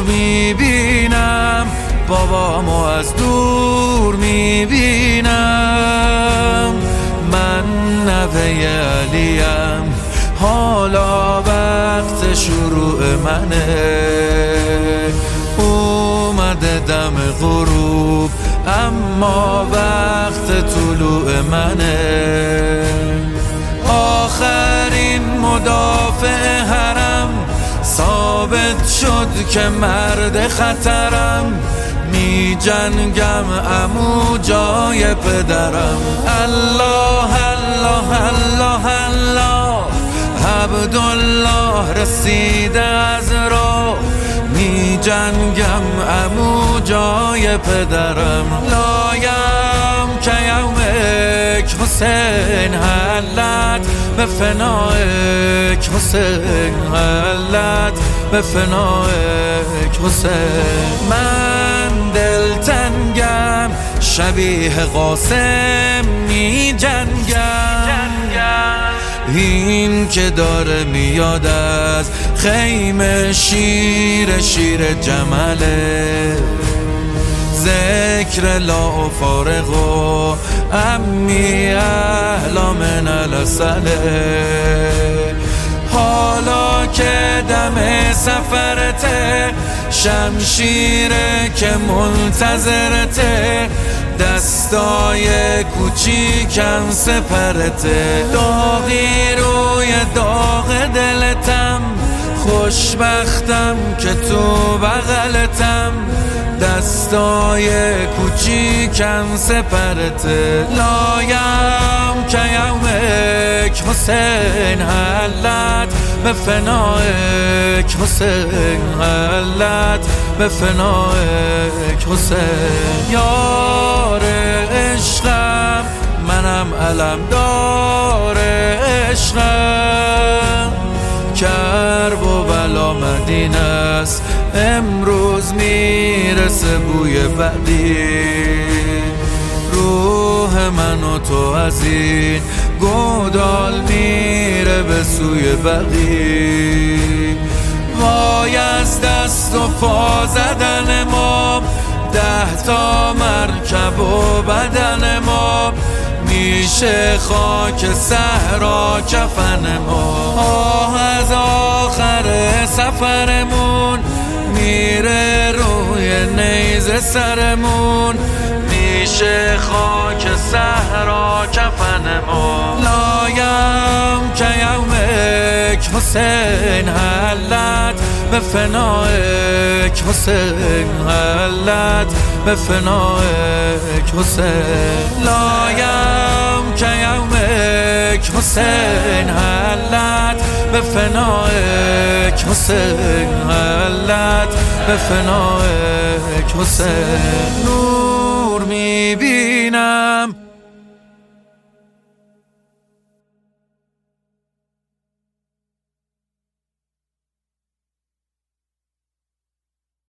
میبینم، بابامو از دور میبینم. من نوه علیم، حالا وقت شروع منه. اومده دم غروب اما وقت طلوع منه. آخرین مدافع حرم ثابت شد که مرد خطرم. می جنگم عمو جای پدرم. الله الله الله الله، عبدالله رسیده از راه. می جنگم عمو جای پدرم. لایم که یومک حسین حلت به فنایک حسین حلت به فنایک حسین. من دلتنگم شبیه قاسم می جنگم. این که داره میاد از خیمه شیر جمله. ذکر لا فارغ و امی اهلا من الاسله. حالا که دم سفرته، شمشیره که منتظرته. دستای کوچیکم سپرته. داغی روی داغ دلتم، خوشبختم که تو بغلتم. دستای کوچیکم سپرته. لایم که یومک حسین حلت به فنایک حسین حلت به فنایک حسین. یار عشقم منم علمدار عشقم. کرب و بلا مدینه است، امروز میرسه بوی بعدی. روح من و تو از این گودال میره به سوی بقی. وای از دست و پا زدن ما، 10 تا مرکب و بدن ما. میشه خاک صحرا کفن ما. آه از آخر سفرمون میره روی نیزه سرمون. میشه خاک صحرا کفن ما. لایم که یومک حسین حلت به فنایک حسین حلت به فنایک حسین. لایم که یومک حسین حلت به فنایک حسین حلت به فنایک حسین. نور میبینم